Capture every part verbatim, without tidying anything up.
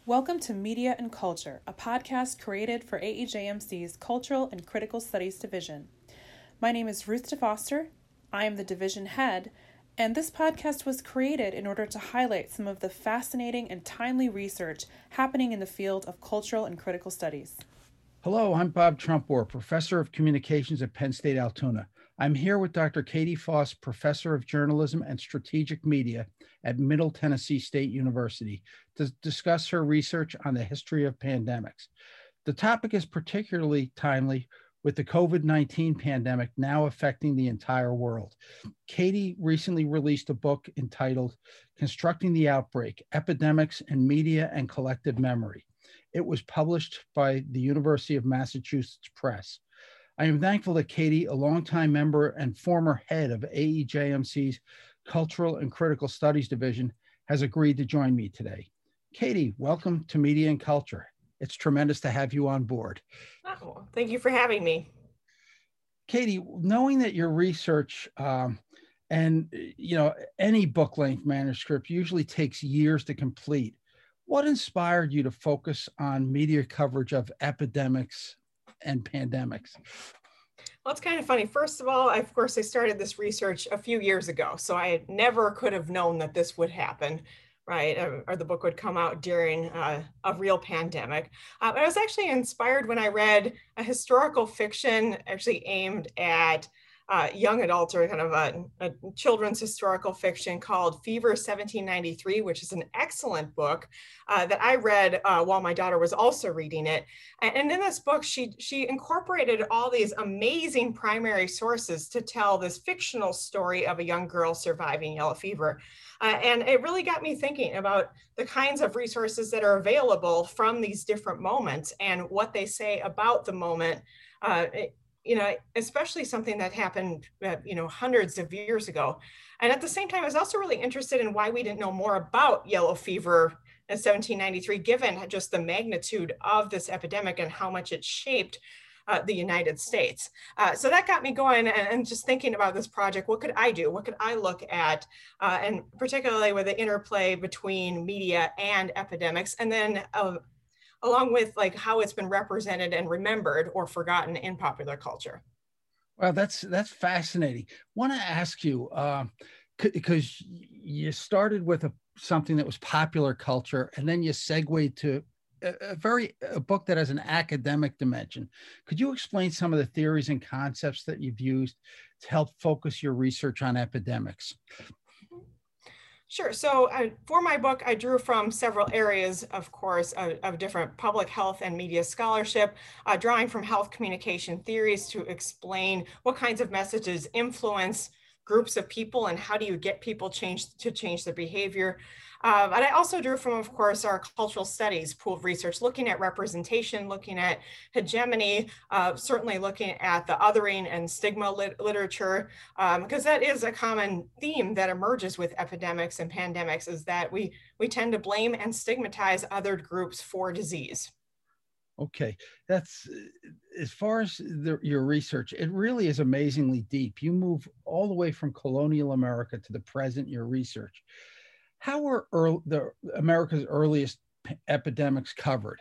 Welcome to Media and Culture, a podcast created for A E J M C's Cultural and Critical Studies Division. My name is Ruth DeFoster. I am the division head, and this podcast was created in order to highlight some of the fascinating and timely research happening in the field of cultural and critical studies. Hello, I'm Bob Trumpor, Professor of Communications at Penn State Altoona. I'm here with Doctor Katie Foss, Professor of Journalism and Strategic Media at Middle Tennessee State University, to discuss her research on the history of pandemics. The topic is particularly timely with the COVID nineteen pandemic now affecting the entire world. Katie recently released a book entitled Constructing the Outbreak: Epidemics in Media and Collective Memory. It was published by the University of Massachusetts Press. I am thankful that Katie, a longtime member and former head of A E J M C's Cultural and Critical Studies Division, has agreed to join me today. Katie, welcome to Media and Culture. It's tremendous to have you on board. Oh, thank you for having me. Katie, knowing that your research um, and you know any book-length manuscript usually takes years to complete, what inspired you to focus on media coverage of epidemics and pandemics? Well, it's kind of funny. First of all, I, of course, I started this research a few years ago, so I never could have known that this would happen, right? Or, or the book would come out during uh, a real pandemic. Uh, I was actually inspired when I read a historical fiction actually aimed at Uh, young adults, or kind of a, a children's historical fiction called Fever seventeen ninety-three, which is an excellent book uh, that I read uh, while my daughter was also reading it. And, and in this book, she, she incorporated all these amazing primary sources to tell this fictional story of a young girl surviving yellow fever. Uh, and it really got me thinking about the kinds of resources that are available from these different moments and what they say about the moment. Uh, it, you know, especially something that happened, uh, you know, hundreds of years ago. And at the same time, I was also really interested in why we didn't know more about yellow fever in seventeen ninety-three, given just the magnitude of this epidemic and how much it shaped uh, the United States. Uh, so that got me going and, and just thinking about this project. What could I do? What could I look at? Uh, and particularly with the interplay between media and epidemics. And then uh, along with like how it's been represented and remembered or forgotten in popular culture. Well, that's that's fascinating. Want to ask you, because uh, you started with a, something that was popular culture, and then you segued to a, a very a book that has an academic dimension. Could you explain some of the theories and concepts that you've used to help focus your research on epidemics? Sure. So uh, for my book, I drew from several areas, of course, of, of different public health and media scholarship, uh, drawing from health communication theories to explain what kinds of messages influence groups of people and how do you get people change to change their behavior. Uh, but I also drew from, of course, our cultural studies pool of research, looking at representation, looking at hegemony, uh, certainly looking at the othering and stigma lit literature, um, because that is a common theme that emerges with epidemics and pandemics, is that we, we tend to blame and stigmatize other groups for disease. Okay, that's as far as the, your research, it really is amazingly deep. You move all the way from colonial America to the present, your research. How were early, the America's earliest epidemics covered?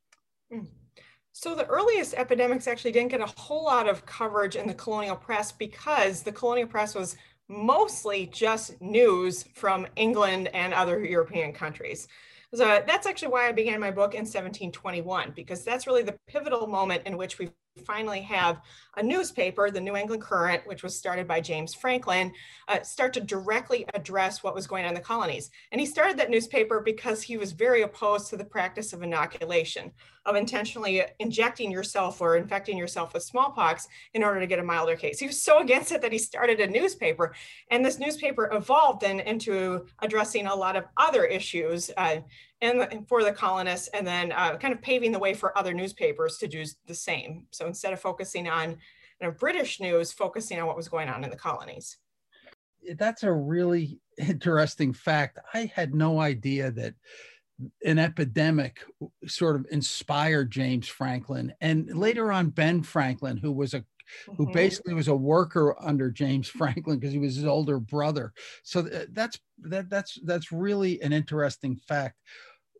So the earliest epidemics actually didn't get a whole lot of coverage in the colonial press because the colonial press was mostly just news from England and other European countries. So that's actually why I began my book in seventeen twenty-one, because that's really the pivotal moment in which we finally have a newspaper, the New England Courant, which was started by James Franklin, uh, start to directly address what was going on in the colonies. And he started that newspaper because he was very opposed to the practice of inoculation, of intentionally injecting yourself or infecting yourself with smallpox in order to get a milder case. He was so against it that he started a newspaper. And this newspaper evolved then into addressing a lot of other issues uh, and for the colonists, and then uh, kind of paving the way for other newspapers to do the same. So instead of focusing on you know, British news, focusing on what was going on in the colonies. That's a really interesting fact. I had no idea that an epidemic sort of inspired James Franklin, and later on Ben Franklin, who was a who mm-hmm. basically was a worker under James Franklin because he was his older brother. So that's that that's that's really an interesting fact.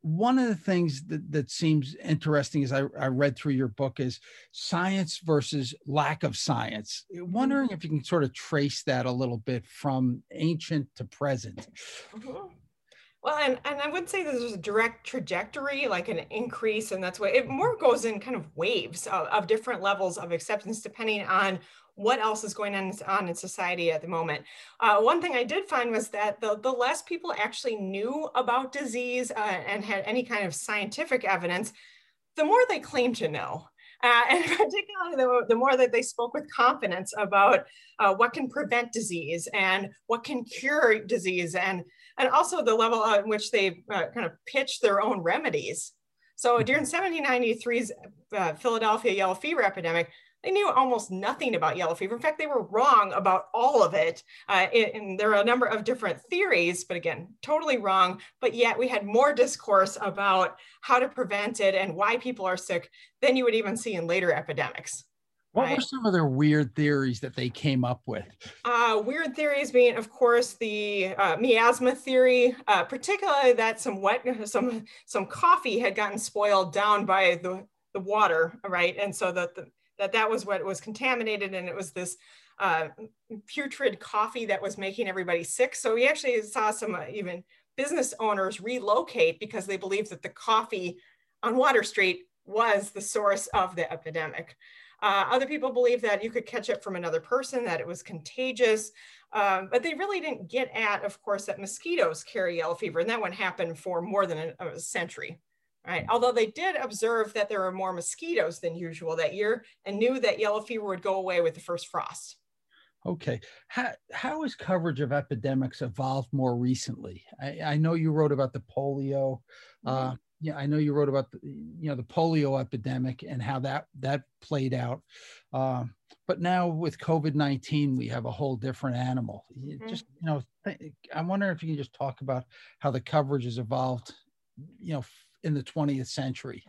one of the things that, that seems interesting as I, I read through your book is science versus lack of science. Wondering if you can sort of trace that a little bit from ancient to present. Mm-hmm. Well, and, and I would say there's a direct trajectory, like an increase, and that's why it more goes in kind of waves of, of different levels of acceptance, depending on what else is going on, on in society at the moment. Uh, one thing I did find was that the, the less people actually knew about disease uh, and had any kind of scientific evidence, the more they claimed to know. Uh, and particularly the, the more that they spoke with confidence about uh, what can prevent disease and what can cure disease, and, and also the level at which they uh, kind of pitched their own remedies. So during seventeen ninety-three's uh, Philadelphia yellow fever epidemic, they knew almost nothing about yellow fever. In fact, they were wrong about all of it. Uh, and there are a number of different theories, but again, totally wrong. But yet we had more discourse about how to prevent it and why people are sick than you would even see in later epidemics. What right? were some of their weird theories that they came up with? Uh, weird theories being, of course, the uh, miasma theory, uh, particularly that some wet, some some coffee had gotten spoiled down by the, the water, right? And so that the that that was what was contaminated, and it was this uh, putrid coffee that was making everybody sick. So we actually saw some uh, even business owners relocate because they believed that the coffee on Water Street was the source of the epidemic. Uh, other people believe that you could catch it from another person, that it was contagious, um, but they really didn't get at, of course, that mosquitoes carry yellow fever, and that one happened for more than a, a century. Right. Although they did observe that there were more mosquitoes than usual that year and knew that yellow fever would go away with the first frost. Okay. How, how has coverage of epidemics evolved more recently? I, I know you wrote about the polio. Mm-hmm. Uh, yeah, I know you wrote about the, you know, the polio epidemic and how that, that played out. Um, but now with COVID nineteen, we have a whole different animal. Mm-hmm. Just, you know, th- I wonder if you can just talk about how the coverage has evolved, you know, in the twentieth century.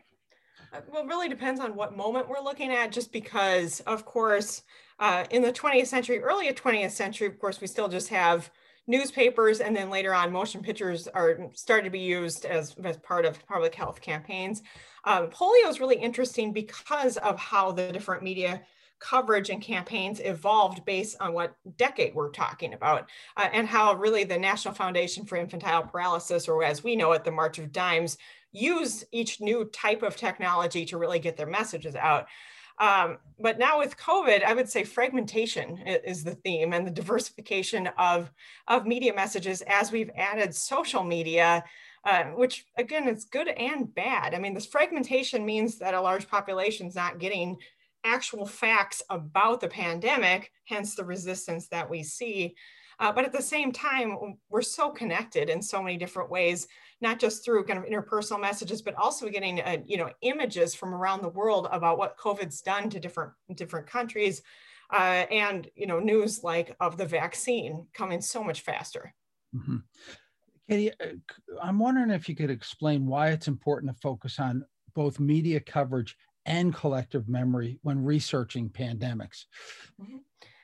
Well, it really depends on what moment we're looking at, just because, of course, uh, in the twentieth century, early twentieth century, of course, we still just have newspapers, and then later on, motion pictures are started to be used as, as part of public health campaigns. Um, polio is really interesting because of how the different media coverage and campaigns evolved based on what decade we're talking about, uh, and how really the National Foundation for Infantile Paralysis, or as we know it, the March of Dimes, use each new type of technology to really get their messages out. Um, but now with COVID, I would say fragmentation is the theme, and the diversification of, of media messages as we've added social media, uh, which again, is good and bad. I mean, this fragmentation means that a large population is not getting actual facts about the pandemic, hence the resistance that we see. Uh, but at the same time, we're so connected in so many different ways, not just through kind of interpersonal messages, but also getting uh, you know, images from around the world about what COVID's done to different, different countries, uh, and you know, news like of the vaccine coming so much faster. Mm-hmm. Katie, I'm wondering if you could explain why it's important to focus on both media coverage and collective memory when researching pandemics. Mm-hmm.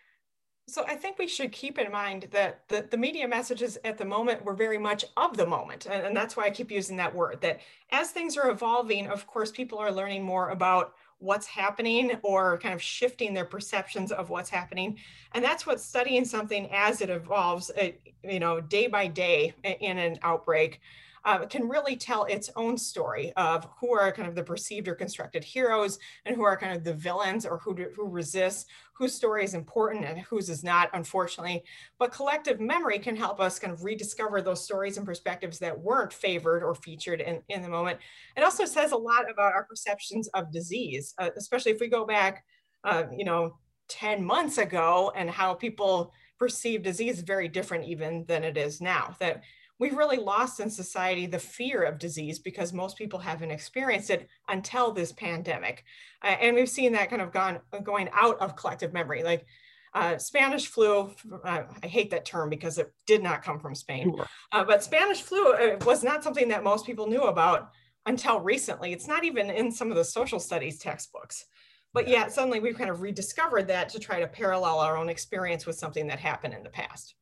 So I think we should keep in mind that the, the media messages at the moment were very much of the moment. And, and that's why I keep using that word, that as things are evolving, of course, people are learning more about what's happening or kind of shifting their perceptions of what's happening. And that's what studying something as it evolves, you know, day by day in an outbreak, Uh, can really tell its own story of who are kind of the perceived or constructed heroes and who are kind of the villains, or who, do, who resist, whose story is important and whose is not, unfortunately. But collective memory can help us kind of rediscover those stories and perspectives that weren't favored or featured in, in the moment. It also says a lot about our perceptions of disease, uh, especially if we go back, uh, you know, ten months ago, and how people perceive disease is very different even than it is now. That we've really lost in society the fear of disease because most people haven't experienced it until this pandemic. Uh, and we've seen that kind of gone going out of collective memory. Like uh, Spanish flu, uh, I hate that term because it did not come from Spain, Sure. uh, but Spanish flu uh, was not something that most people knew about until recently. It's not even in some of the social studies textbooks. But yet suddenly we've kind of rediscovered that to try to parallel our own experience with something that happened in the past.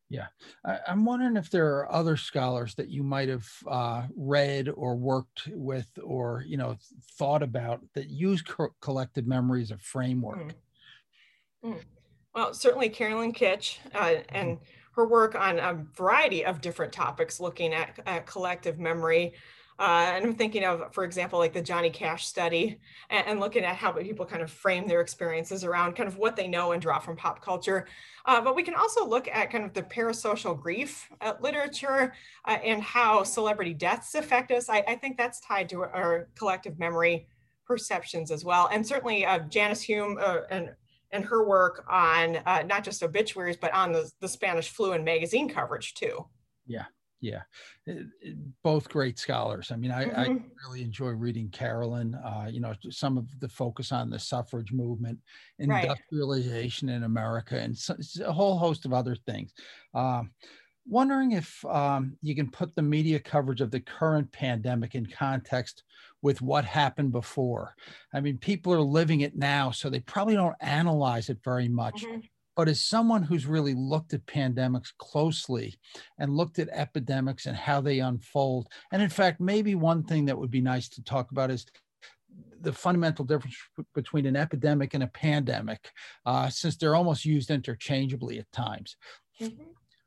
Yeah. I, I'm wondering if there are other scholars that you might have uh, read or worked with or, you know, thought about that use co- collective memory as a framework. Mm. Mm. Well, certainly Carolyn Kitch uh, and her work on a variety of different topics looking at, at collective memory. Uh, and I'm thinking of, for example, like the Johnny Cash study and, and looking at how people kind of frame their experiences around kind of what they know and draw from pop culture. Uh, but we can also look at kind of the parasocial grief uh, literature uh, and how celebrity deaths affect us. I, I think that's tied to our collective memory perceptions as well. And certainly uh, Janice Hume uh, and and her work on uh, not just obituaries, but on the, the Spanish flu and magazine coverage too. Yeah, yeah. It, it, both great scholars. I mean, I, mm-hmm. I really enjoy reading Carolyn, uh, you know, some of the focus on the suffrage movement, industrialization right. in America, and so, a whole host of other things. Um, wondering if um, you can put the media coverage of the current pandemic in context with what happened before. I mean, people are living it now, so they probably don't analyze it very much. Mm-hmm. But as someone who's really looked at pandemics closely and looked at epidemics and how they unfold, and in fact, maybe one thing that would be nice to talk about is the fundamental difference between an epidemic and a pandemic, uh, since they're almost used interchangeably at times. Mm-hmm.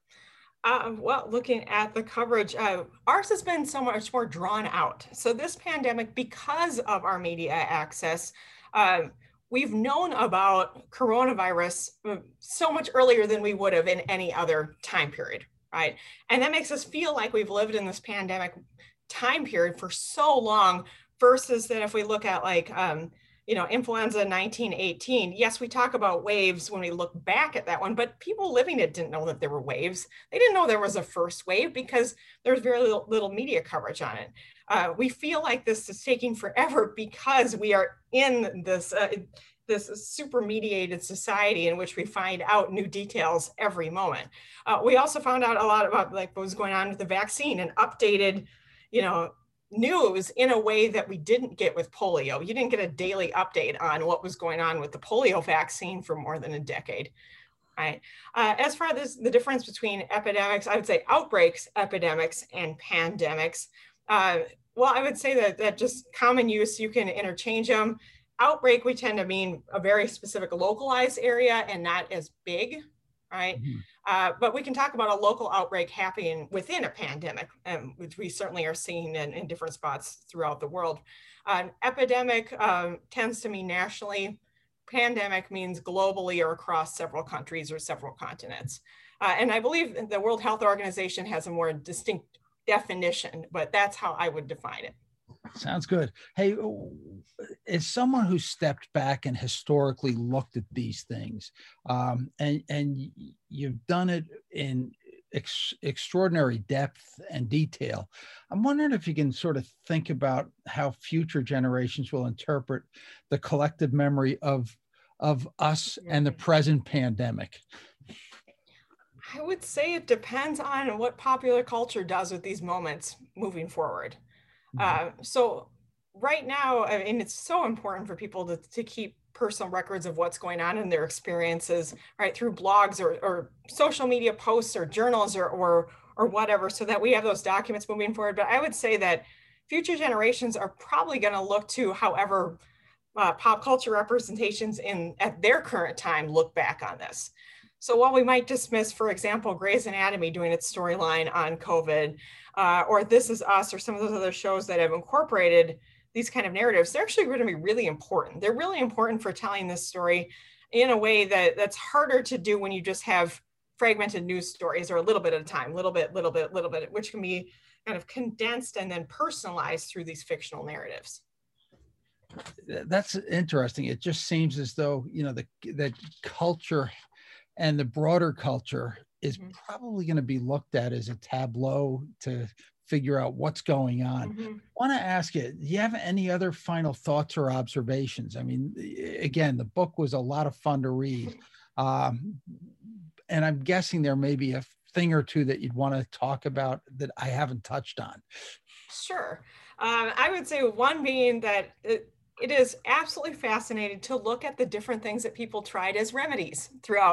Uh, well, looking at the coverage, uh, ours has been so much more drawn out. So this pandemic, because of our media access, uh, we've known about coronavirus so much earlier than we would have in any other time period, right? And that makes us feel like we've lived in this pandemic time period for so long versus that if we look at like, um, you know, influenza nineteen eighteen. Yes, we talk about waves when we look back at that one, but people living it didn't know that there were waves. They didn't know there was a first wave because there's very little, little media coverage on it. Uh, we feel like this is taking forever because we are in this, uh, this super mediated society in which we find out new details every moment. Uh, we also found out a lot about like what was going on with the vaccine and updated, you know, news in a way that we didn't get with polio. You didn't get a daily update on what was going on with the polio vaccine for more than a decade, right? Uh, as far as the difference between epidemics, I would say outbreaks, epidemics, and pandemics. Uh, well, I would say that, that just common use, you can interchange them. Outbreak, we tend to mean a very specific localized area and not as big, right? Mm-hmm. Uh, but we can talk about a local outbreak happening within a pandemic, um, which we certainly are seeing in, in different spots throughout the world. Uh, epidemic um, tends to mean nationally. Pandemic means globally or across several countries or several continents. Uh, and I believe the World Health Organization has a more distinct definition, but that's how I would define it. Sounds good. Hey, as someone who stepped back and historically looked at these things, um, and and you've done it in ex- extraordinary depth and detail, I'm wondering if you can sort of think about how future generations will interpret the collective memory of of us and the present pandemic. I would say it depends on what popular culture does with these moments moving forward. Uh, so right now, I mean, it's so important for people to, to keep personal records of what's going on in their experiences, right, through blogs or, or social media posts or journals or, or, or whatever, so that we have those documents moving forward. But I would say that future generations are probably going to look to however uh, pop culture representations in at their current time look back on this. So while we might dismiss, for example, Grey's Anatomy doing its storyline on COVID, uh, or This Is Us, or some of those other shows that have incorporated these kind of narratives, they're actually going to be really important. They're really important for telling this story in a way that that's harder to do when you just have fragmented news stories or a little bit at a time, little bit, little bit, little bit, which can be kind of condensed and then personalized through these fictional narratives. That's interesting. It just seems as though, you know, the that culture and the broader culture is mm-hmm. probably going to be looked at as a tableau to figure out what's going on. Mm-hmm. I want to ask you, do you have any other final thoughts or observations? I mean, again, the book was a lot of fun to read. Um, and I'm guessing there may be a thing or two that you'd want to talk about that I haven't touched on. Sure. Um, I would say one being that it, It is absolutely fascinating to look at the different things that people tried as remedies throughout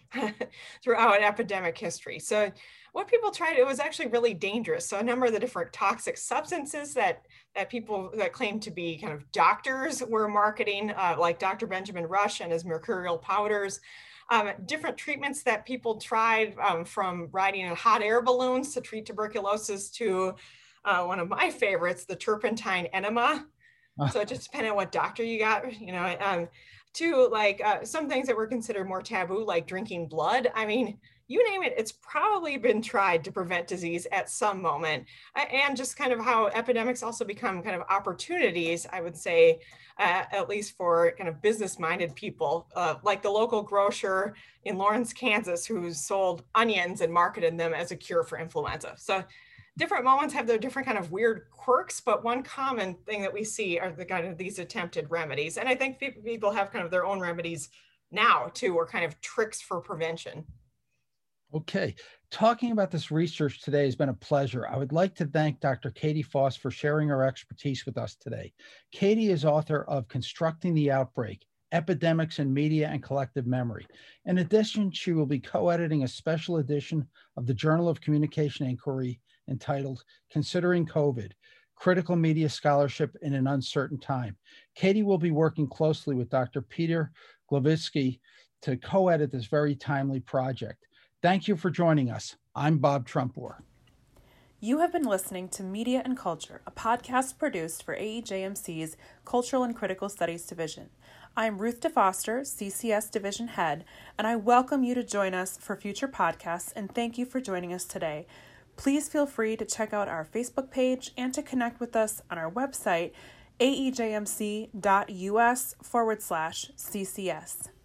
throughout epidemic history. So what people tried, it was actually really dangerous. So a number of the different toxic substances that, that people that claimed to be kind of doctors were marketing, uh, like Doctor Benjamin Rush and his mercurial powders, um, different treatments that people tried, um, from riding in hot air balloons to treat tuberculosis to uh, one of my favorites, the turpentine enema. So it just depended on what doctor you got, you know, um, to like uh, some things that were considered more taboo, like drinking blood. I mean, you name it, it's probably been tried to prevent disease at some moment. And just kind of how epidemics also become kind of opportunities, I would say, uh, at least for kind of business-minded people, uh, like the local grocer in Lawrence, Kansas, who sold onions and marketed them as a cure for influenza. So different moments have their different kind of weird quirks, but one common thing that we see are the kind of these attempted remedies. And I think people have kind of their own remedies now too, or kind of tricks for prevention. Okay, talking about this research today has been a pleasure. I would like to thank Doctor Katie Foss for sharing her expertise with us today. Katie is author of Constructing the Outbreak, Epidemics in Media and Collective Memory. In addition, she will be co-editing a special edition of the Journal of Communication Inquiry entitled Considering COVID, Critical Media Scholarship in an Uncertain Time. Katie will be working closely with Doctor Peter Glavitsky to co-edit this very timely project. Thank you for joining us. I'm Bob Trumpor. You have been listening to Media and Culture, a podcast produced for A E J M C's Cultural and Critical Studies Division. I'm Ruth DeFoster, C C S Division Head, and I welcome you to join us for future podcasts, and thank you for joining us today. Please feel free to check out our Facebook page and to connect with us on our website, aejmc.us forward slash CCS.